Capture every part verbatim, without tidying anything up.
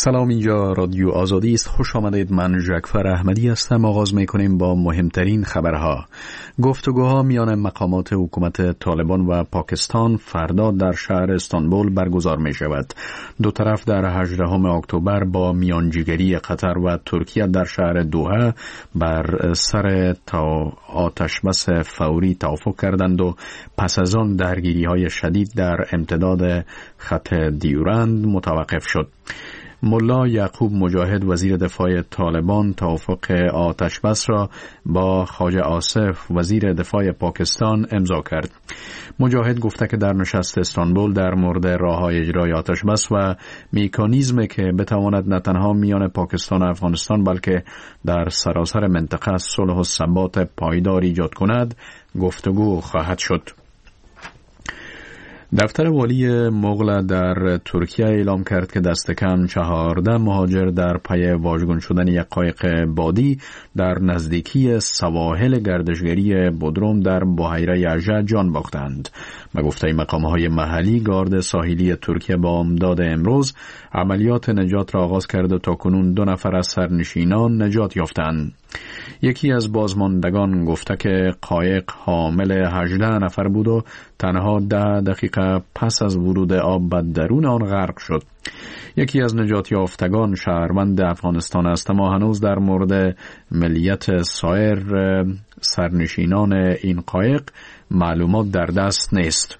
سلام، اینجا رادیو آزادی است. خوش آمدید. من جعفر احمدی هستم. آغاز میکنیم با مهمترین خبرها. گفتگوها میان مقامات حکومت طالبان و پاکستان فردا در شهر استانبول برگزار می شود. دو طرف در هجدهم اکتبر با میانجیگری قطر و ترکیه در شهر دوحه بر سر تا آتش بس فوری توافق کردند و پس از آن درگیری های شدید در امتداد خط دیورند متوقف شد. ملا یعقوب مجاهد وزیر دفاع طالبان توافق آتش بس را با خواجه آصف وزیر دفاع پاکستان امضا کرد. مجاهد گفته که در نشست استانبول در مورد راه‌های اجرای آتش بس و مکانیزمی که بتواند نه تنها میان پاکستان و افغانستان بلکه در سراسر منطقه صلح و ثبات پایدار ایجاد کند گفتگو خواهد شد. دفتر والی مغل در ترکیه اعلام کرد که دست کم چهارده مهاجر در پی واژگون شدن یک قایق بادی در نزدیکی سواحل گردشگری بودروم در بحیره یژه جان باختند. به گفته مقام‌های محلی، گارد ساحلی ترکیه با امداد امروز عملیات نجات را آغاز کرد و تاکنون دو نفر از سرنشینان نجات یافتند. یکی از بازماندگان گفته که قایق حامل هجده نفر بود و تنها ده دقیقه پس از ورود آب به درون آن غرق شد. یکی از نجات یافتگان شهروند افغانستان است، اما هنوز در مورد ملیت سایر سرنشینان این قایق معلومات در دست نیست.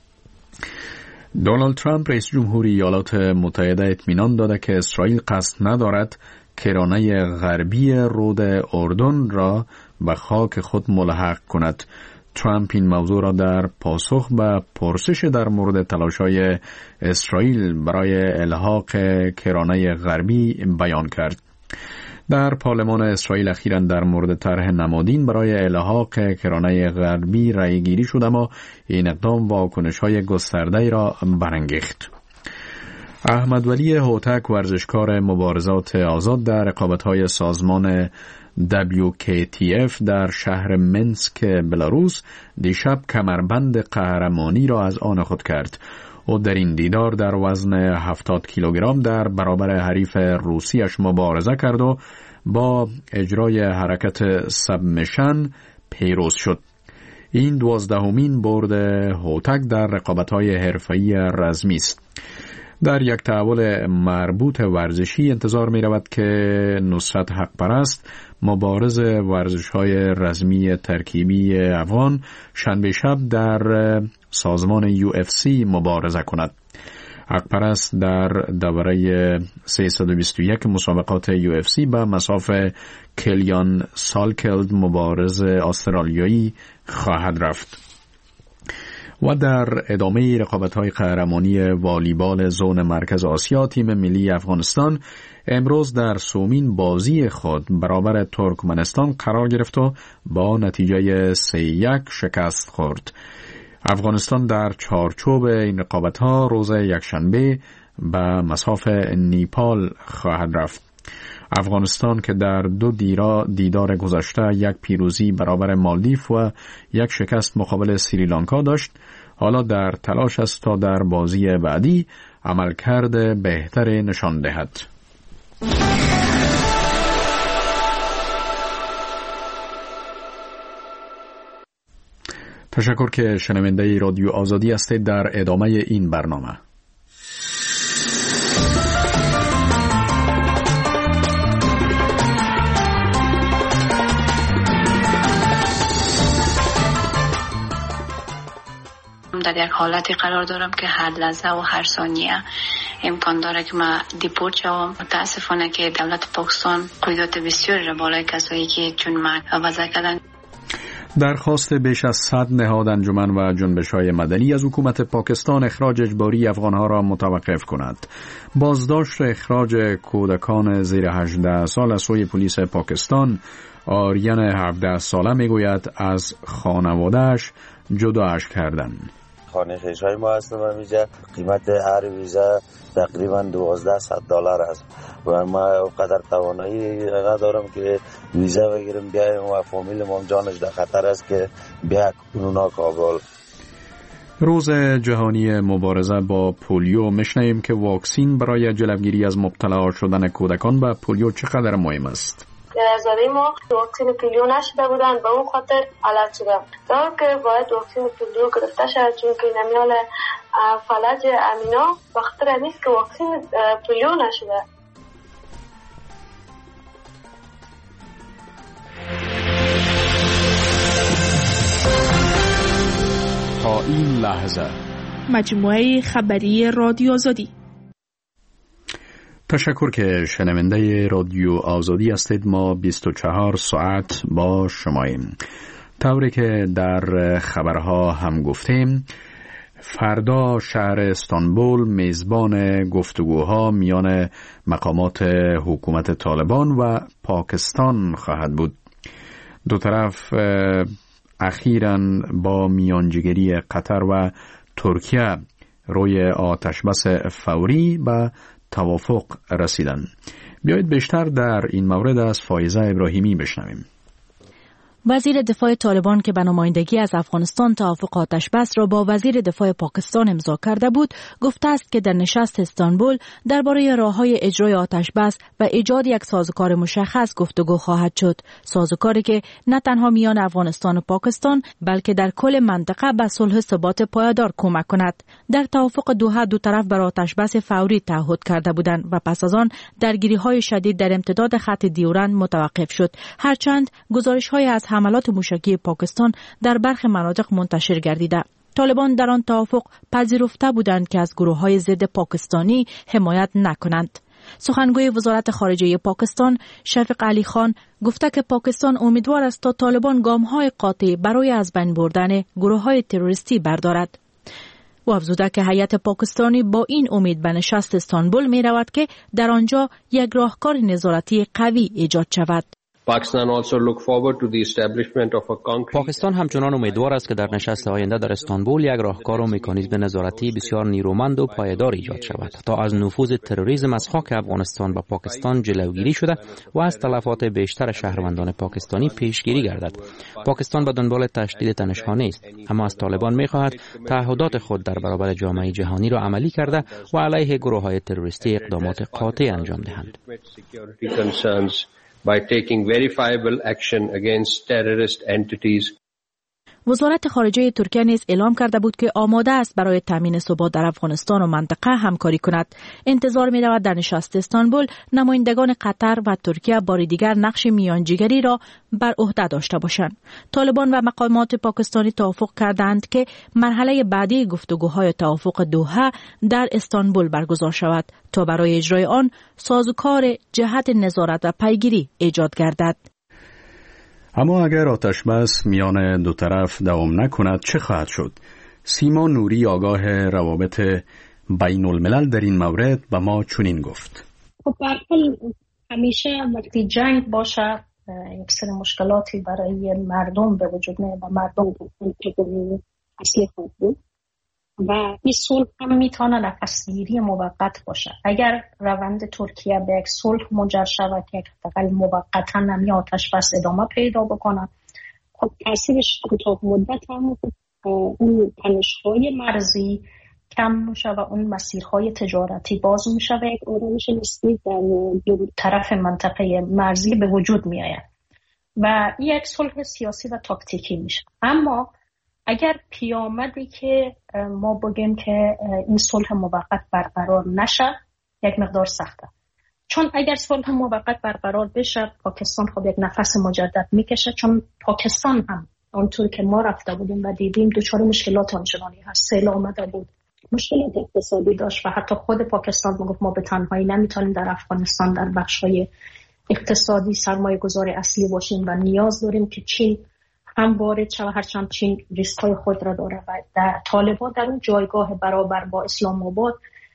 دونالد ترامپ رئیس جمهوری ایالات متحده اطمینان داده که اسرائیل قصد ندارد کرانه غربی رود اردن را به خاک خود ملحق کند. ترامپ این موضوع را در پاسخ به پرسش در مورد تلاش‌های اسرائیل برای الحاق کرانه غربی بیان کرد. در پارلمان اسرائیل اخیراً در مورد طرح نمادین برای الحاق کرانه غربی رأی گیری شد، اما این اقدام واکنش‌های گسترده‌ای را برانگیخت. احمد ولی هوتک ورزشکار مبارزات آزاد در رقابت‌های سازمان دبلیو کی تی اف در شهر منسک بلاروس دیشب کمربند قهرمانی را از آن خود کرد. او در این دیدار در وزن هفتاد کیلوگرم در برابر حریف روسیش مبارزه کرد و با اجرای حرکت سبمیشن پیروز شد. این دوازدهمین برد هوتک در رقابت‌های حرفه‌ای رزمی است. در یک تحول مربوط ورزشی انتظار می رود که نصرت حق پرست مبارز ورزش‌های رزمی ترکیبی افغان شنبه شب در سازمان یو اف سی مبارزه کند. حق پرست در دوره سیصد و بیست و یک مسابقات یو اف سی به مصاف کلیان سالکلد مبارز استرالیایی خواهد رفت. و در ادامه رقابت‌های قهرمانی والیبال زون مرکز آسیا، تیم ملی افغانستان امروز در سومین بازی خود برابر ترکمنستان قرار گرفت و با نتیجه سه یک شکست خورد. افغانستان در چارچوب این رقابت‌ها روز یکشنبه به مصاف نیپال خواهد رفت. افغانستان که در دو دیرا دیدار گذشته یک پیروزی برابر مالدیو و یک شکست مقابل سریلانکا داشت، حالا در تلاش است تا در بازی بعدی عملکرد بهتر نشان دهد. تشکر که شنونده رادیو آزادی هستید. در ادامه این برنامه در یک حالتی قرار دارم که هر لحظه و هر ثانیه امکان داره که من دیپورت شوم. متاسفانه که دولت پاکستان قیودات بسیاری را بالای کسایی که چون من وضع کردن. درخواست بیش از صد نهاد انجمن و جنبش‌های مدنی از حکومت پاکستان اخراج اجباری افغان‌ها را متوقف کند. بازداشت اخراج کودکان زیر هجده سال از سوی پلیس پاکستان، آریان هفده ساله میگوید از خانواده‌اش جداش کردن. خانه خیشای ما هستم اینجا. قیمت هر ویزا تقریبا دوازده صد دلار است و ما اونقدر توانایی ندارم که ویزا بگیرم بیایم و فامیل ما جانش در خطر است که بیا اونا کابل. روز جهانی مبارزه با پولیو میشنویم که واکسین برای جلوگیری از مبتلا شدن کودکان به پولیو چقدر مهم است. زاده ما واکسین پولیو نشده بودن، به اون خاطر علت شدم تا که باید واکسین پولیو گرفته شد، چون که نمیال فلج امینا بخاطر نیست که واکسین پولیو نشده. تا این لحظه مجموعه خبری رادیو آزادی. تشکر که شنونده رادیو آزادی هستید. ما بیست و چهار ساعت با شماییم. طوری که در خبرها هم گفتیم، فردا شهر استانبول میزبان گفتگوها میان مقامات حکومت طالبان و پاکستان خواهد بود. دو طرف اخیراً با میانجیگری قطر و ترکیه روی آتشبس فوری به توافق رسیدن. بیایید بیشتر در این مورد از فایزه ابراهیمی بشنویم. وزیر دفاع طالبان که به نمایندگی از افغانستان توافق آتشبس را با وزیر دفاع پاکستان امضا کرده بود، گفته است که در نشست استانبول درباره راه‌های اجرای آتشبس و ایجاد یک سازوکار مشخص گفتگو خواهد شد. سازوکاری که نه تنها میان افغانستان و پاکستان بلکه در کل منطقه به صلح ثبات پایدار کمک کند. در توافق دوحه دو طرف بر آتشبس فوری تعهد کرده بودند و پس از آن درگیری‌های شدید در امتداد خط دیورند متوقف شد، هرچند گزارش‌های از حملات موشکی پاکستان در برخی مناطق منتشر گردیده. طالبان در آن توافق پذیرفته بودند که از گروه‌های ضد پاکستانی حمایت نکنند. سخنگوی وزارت خارجه پاکستان شفیق علی خان گفته که پاکستان امیدوار است تا طالبان گام‌های قاطع برای از بین بردن گروه‌های تروریستی بردارد. و افزوده که هیئت پاکستانی با این امید به نشست استانبول می رود که در آنجا یک راهکار نظارتی قوی ایجاد شود. پاکستان همچنان امیدوار است که در نشست آینده در استانبول یک راهکار و مکانیزم نظارتی بسیار نیرومند و پایدار ایجاد شود تا از نفوذ تروریسم از خاک افغانستان و پاکستان جلوگیری شده و از تلفات بیشتر شهروندان پاکستانی پیشگیری گردد. پاکستان به دنبال تشدید تنش‌خانه است، اما از طالبان می‌خواهد تعهدات خود در برابر جامعه جهانی را عملی کرده و علیه گروه‌های تروریستی اقدامات قاطع انجام دهند. by taking verifiable action against terrorist entities. وزارت خارجه ترکیه نیز اعلام کرده بود که آماده است برای تامین ثبات در افغانستان و منطقه همکاری کند. انتظار می رود در نشست استانبول نمایندگان قطر و ترکیه بار دیگر نقش میانجیگری را بر عهده داشته باشند. طالبان و مقامات پاکستانی توافق کردند که مرحله بعدی گفتگوهای توافق دوحه در استانبول برگزار شود تا برای اجرای آن سازوکار جهت نظارت و پیگیری ایجاد گردد. اما اگر آتشبس میان دو طرف دوام نکند چه خواهد شد؟ سیما نوری آگاه روابط بین الملل در این مورد به ما چنین گفت. خب به هر حال همیشه وقتی جنگ باشه یک سری مشکلاتی برای مردم به وجود میاد و مردم اصلی خود بود و این صلح هم میتونه نفسگیری موقت باشه. اگر روند ترکیه به یک صلح منجر شود که یک حداقل موقتا نمی آتش بس ادامه پیدا بکنه، خب تاثیرش کوتاه مدت هم اون تنش‌های مرزی کم میشه و اون مسیرهای تجارتی باز میشه و یک آرامش نسبی در دو طرف منطقه مرزی به وجود میآید و این یک صلح سیاسی و تاکتیکی میشه. اما اگر پیامدی که ما بگیم که این صلح موقت برقرار نشه یک مقدار سخته، چون اگر صلح موقت برقرار بشه پاکستان خب یک نفس مجدد میکشه، چون پاکستان هم اونطور که ما رفته بودیم و دیدیم دچار مشکلات آنچنانی هست، سیل آمده بود، مشکلات اقتصادی داشت و حتی خود پاکستان میگفت ما به تنهایی نمیتونیم در افغانستان در بخش‌های اقتصادی سرمایه گذار اصلی باشیم و نیاز داریم که چین هم وارد شود، هرچند چین ریسک‌های خود را داره و در طالبان در اون جایگاه برابر با اسلام آباد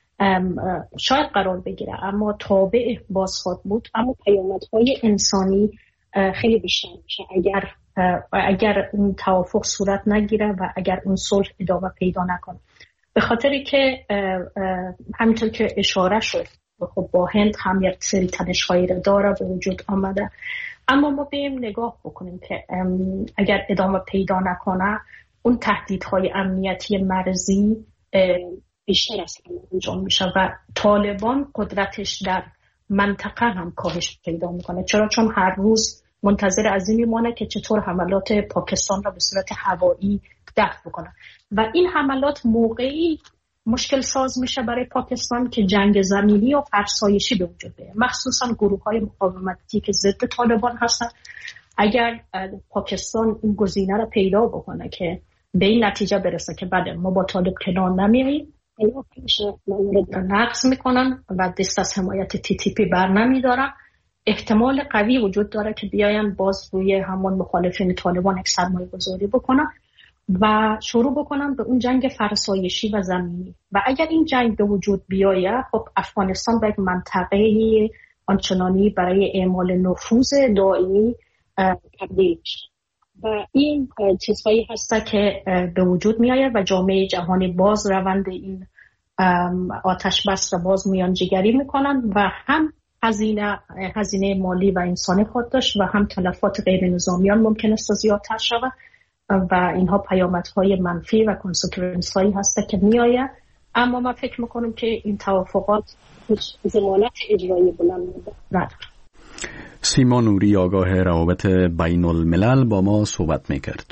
شاید قرار بگیره، اما تابع بازخواد بود. اما پیامدهای انسانی خیلی بیشتر میشه اگر اگر اون توافق صورت نگیره و اگر اون صلح ادامه پیدا نکنه، به خاطری که همینطور که اشاره شد خب با هند هم یک سری تنش‌هایی را داره به وجود آمده. اما ما بیم نگاه بکنیم که اگر ادامه پیدا نکنه اون تهدیدهای امنیتی مرزی بیشتر از همه انجام میشه و طالبان قدرتش در منطقه هم کاهش پیدا میکنه. چرا؟ چون هر روز منتظر از این میمونه که چطور حملات پاکستان را به صورت هوایی دفع بکنه و این حملات موقعی مشکل ساز میشه برای پاکستان که جنگ زمینی و فرسایشی به وجود بیاد، مخصوصا گروه های مقاومتی که ضد طالبان هستن. اگر پاکستان این گزینه را پیدا بکنه که به این نتیجه برسه که بعد ما با طالب کنار نمیاییم، اینا پیش مورد نقض میکنن و دست از حمایت تی تی پی بر نمیدارن، احتمال قوی وجود داره که بیاین باز روی همون مخالفین طالبان یک سرمایه گذاری بکنن و شروع بکنن به اون جنگ فرسایشی و زمینی. و اگر این جنگ به وجود بیاید، خب افغانستان به یک منطقه آنچنانی برای اعمال نفوذ دائمی تبدیل میشه و این چیزهایی هست که به وجود می آید و جامعه جهانی باز روند این آتش بس را باز میانجیگری میکنن و هم هزینه هزینه مالی و انسانی خود داشت و هم تلفات غیر نظامیان ممکن است زیادتر شود و اینها پیامدهای منفی و کنسیکونس هایی هست که می آید. اما من فکر میکنم که این توافقات هیچ ضمانت اجرایی بلند نداره. سیما نوری، آگاه روابط بین الملل، با ما صحبت میکرد.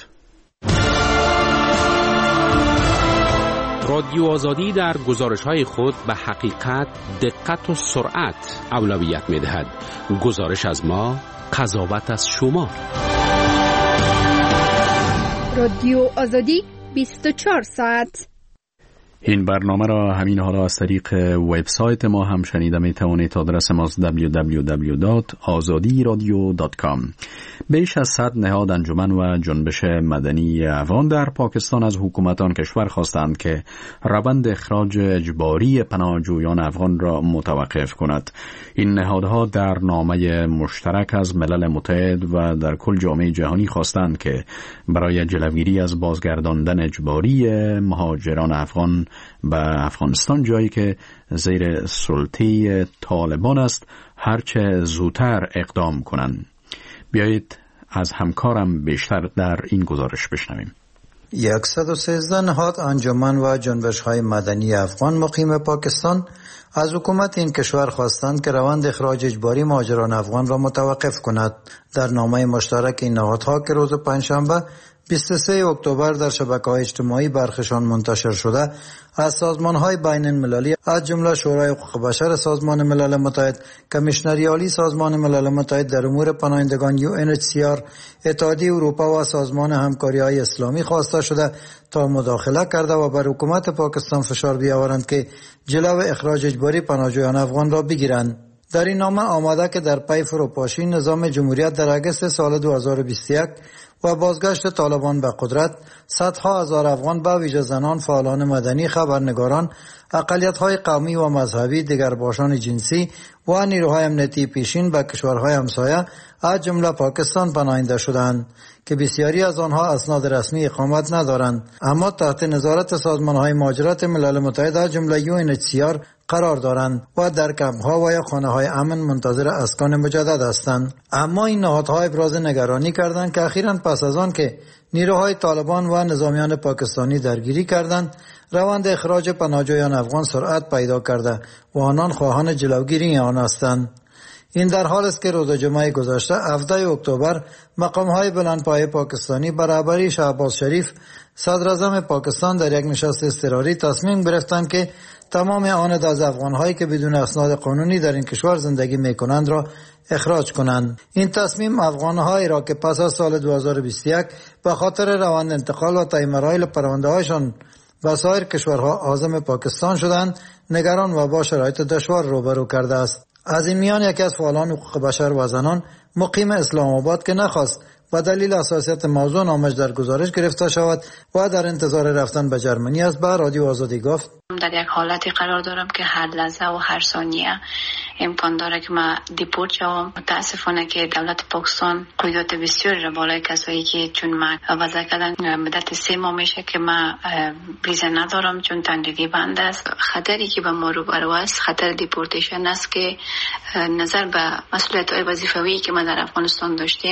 رادیو آزادی در گزارش‌های خود به حقیقت، دقت و سرعت اولویت می‌دهد. گزارش از ما، قضاوت از شما. رادیو آزادی بیست و چهار ساعت. این برنامه را همین حالا از طریق وبسایت ما هم شنیده می توانید. آدرس ماست دبلیو دبلیو دبلیو دات آزادی رادیو دات کام. بیش از صد نهاد انجمن و جنبش مدنی افغان در پاکستان از حکومت آن کشور خواستند که روند اخراج اجباری پناهجویان افغان را متوقف کند. این نهادها در نامه مشترک از ملل متحد و در کل جامعه جهانی خواستند که برای جلوگیری از بازگرداندن اجباری مهاجران افغان به افغانستان، جایی که زیر سلطه طالبان است، هرچه زودتر اقدام کنند. بیایید از همکارم بیشتر در این گزارش بشنویم. صد و سیزده نهاد انجمن و جنبش‌های مدنی افغان مقیم پاکستان از حکومت این کشور خواستند که روند اخراج اجباری مهاجران افغان را متوقف کند. در نامه مشترک این نهادها که روز پنجشنبه بیست و سوم اکتبر در شبکه‌های اجتماعی برخشان منتشر شده، از سازمان‌های بین المللی از جمله شورای حقوق بشر سازمان ملل متحد، کمیشنری عالی سازمان ملل متحد در امور پناهندگان یو ان اچ سی آر، اتحادیه اروپا و سازمان همکاری‌های اسلامی خواسته شده تا مداخله کرده و بر حکومت پاکستان فشار بیاورند که جلو اخراج اجباری پناهجویان افغان را بگیرند. در این نامه آمده که در پی فروپاشی نظام جمهوریت در اگست سال دو هزار و بیست و یک و بازگشت طالبان به قدرت، صدها هزار افغان به ویژه زنان، فعالان مدنی، خبرنگاران، اقلیت‌های قومی و مذهبی، دیگرباشان جنسی و نیروهای امنیتی پیشین به کشورهای همسایه از جمله پاکستان پناهنده شدند که بسیاری از آنها اسناد رسمی اقامت ندارند، اما تحت نظارت سازمان‌های مهاجرت ملل متحد از جمله یو ان اچ سی آر قرار دارند و در کمپ‌ها و یا خانه‌های امن منتظر اسکان مجدد هستند. اما این نهادها ابراز نگرانی کردند که اخیراً پس از آن که نیروهای طالبان و نظامیان پاکستانی درگیری کردند، روند اخراج پناهجویان افغان سرعت پیدا کرده و آنان خواهان جلوگیری آن هستند. این در حال است که روز جمعه گذشته هفدهم اکتبر مقام‌های بلندپایه پاکستانی برابری شهباز شریف صدر اعظم پاکستان در یک نشست اضطراری تصمیم گرفتند که تمام آن از افغان‌هایی که بدون اسناد قانونی در این کشور زندگی می‌کنند را اخراج کنند. این تصمیم افغان‌هایی را که پس از سال دو هزار و بیست و یک به خاطر روند انتقال و تعیین مراحل پرونده‌هایشان به سایر کشورها عازم پاکستان شدند، نگران و با شرایط دشوار روبرو کرده است. از این میان یکی از فعالان حقوق بشر و زنان مقیم اسلام آباد که نخواست و دلیل اساسیت موضوع نامش در گزارش گرفته شود و در انتظار رفتن به جرمنی است، به رادیو آزادی گفت: در یک حالتی قرار دارم که هر لحظه و هر ثانیه امکان داره که من دیپورت شوم. متاسفانه که دولت پاکستان قیودات بسیاری را بالای کسایی که چون من وضع کردن مدت سه ماه میشه که من ویزا ندارم چون تندیدی بند است. خطری که به ما روبرو است خطر دیپورتیشن است که نظر به مسئولیت‌های وظیفه‌ای که ما در افغانستان داشتیم